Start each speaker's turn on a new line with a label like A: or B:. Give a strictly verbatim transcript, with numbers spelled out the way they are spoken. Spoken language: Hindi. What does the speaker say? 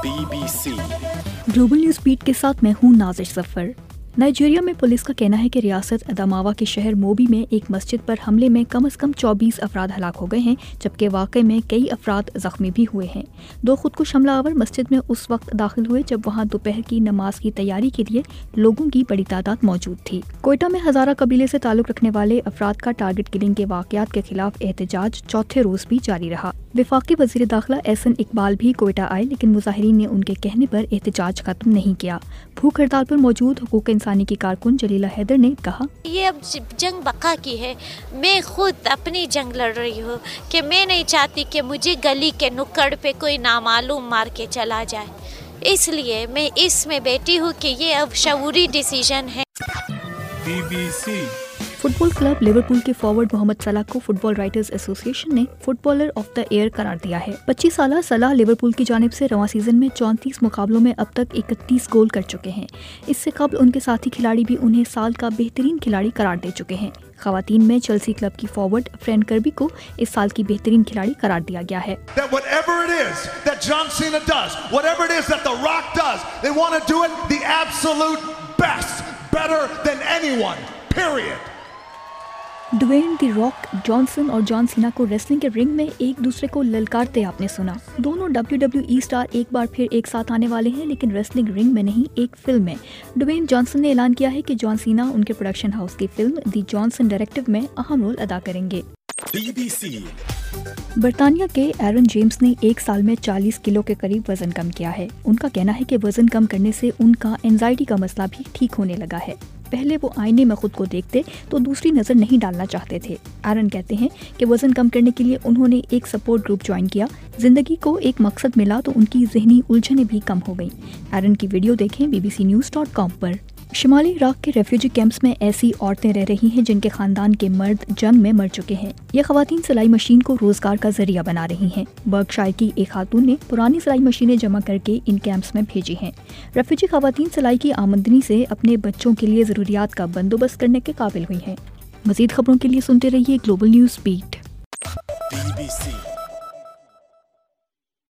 A: B B C
B: global news beat के साथ मैं हूँ नाजिश जफर। नाइजीरिया में पुलिस का कहना है कि रियासत अदामावा के शहर मोबी में एक मस्जिद पर हमले में कम से कम चौबीस अफराद हलाक हो गए हैं, जबकि वाक़े में कई अफराद जख्मी भी हुए हैं। दो खुदकुश हमलावर मस्जिद में उस वक्त दाखिल हुए जब वहां दोपहर की नमाज की तैयारी के लिए लोगों की बड़ी तादाद मौजूद थी। कोयटा में हजारा कबीले से ताल्लुक रखने वाले अफराद का टारगेट किलिंग के वाकयात के खिलाफ एहतजाज चौथे रोज भी जारी रहा। वफाकी वजीर दाखिला एहसन इकबाल भी कोयटा आए, लेकिन मुजाहिरीन ने उनके कहने पर एहतजाज खत्म नहीं किया। भूख हड़ताल पर मौजूद हुकूक इंसानी की कारकुन जलीला हैदर ने कहा,
C: ये अब जंग बका की है। मैं खुद अपनी जंग लड़ रही हूँ कि मैं नहीं चाहती कि मुझे गली के नुक्कड़ पे कोई नामालूम मार के चला जाए, इसलिए मैं इसमें बैठी हूँ कि ये अब शऊरी डिसीजन है।
A: B B C
B: football club Liverpool के फॉरवर्ड मोहम्मद सलाह को फुटबॉल राइटर्स एसोसिएशन ने फुटबॉलर ऑफ द ईयर करार दिया है। पच्चीस साल सलाह लिवरपूल की जानिब से रवां सीजन में चौंतीस मुकाबलों में अब तक इकतीस गोल कर चुके हैं। इससे कबल उनके साथी खिलाड़ी भी उन्हें साल का बेहतरीन खिलाड़ी करार दे चुके हैं। खवातीन में चेल्सी क्लब की फॉरवर्ड फ्रेन कर्बी को इस साल की बेहतरीन खिलाड़ी करार दिया गया है। ड्वेन द रॉक जॉनसन और जॉन सीना को रेसलिंग के रिंग में एक दूसरे को ललकारते आपने सुना। दोनों डब्ल्यू डब्ल्यू ई स्टार एक बार फिर एक साथ आने वाले हैं, लेकिन रेसलिंग रिंग में नहीं, एक फिल्म में। ड्वेन जॉनसन ने ऐलान किया है कि जॉन सीना उनके प्रोडक्शन हाउस की फिल्म द जॉनसन डायरेक्टिव में अहम रोल अदा करेंगे।
A: बी बी सी
B: बर्तानिया के एरन जेम्स ने एक साल में चालीस किलो के करीब वजन कम किया है। उनका कहना है कि वजन कम करने से उनका एंजाइटी का मसला भी ठीक होने लगा है। पहले वो आईने में खुद को देखते तो दूसरी नजर नहीं डालना चाहते थे। एरन कहते हैं कि वजन कम करने के लिए उन्होंने एक सपोर्ट ग्रुप ज्वाइन किया। जिंदगी को एक मकसद मिला तो उनकी जहनी उलझनें भी कम हो गईं। एरन की वीडियो देखें B B C news dot com पर। शिमाली इराक के रेफ्यूजी कैंप्स में ऐसी औरतें रह रही हैं जिनके खानदान के मर्द जंग में मर चुके हैं। ये खवातीन सिलाई मशीन को रोजगार का जरिया बना रही हैं। बर्कशायर की एक खातून ने पुरानी सिलाई मशीनें जमा करके इन कैंप्स में भेजी हैं। रेफ्यूजी खवातीन सिलाई की आमदनी से अपने बच्चों के लिए जरूरियात का बंदोबस्त करने के काबिल हुई हैं। मजीद खबरों के लिए सुनते रहिए global news beat.
A: B B सी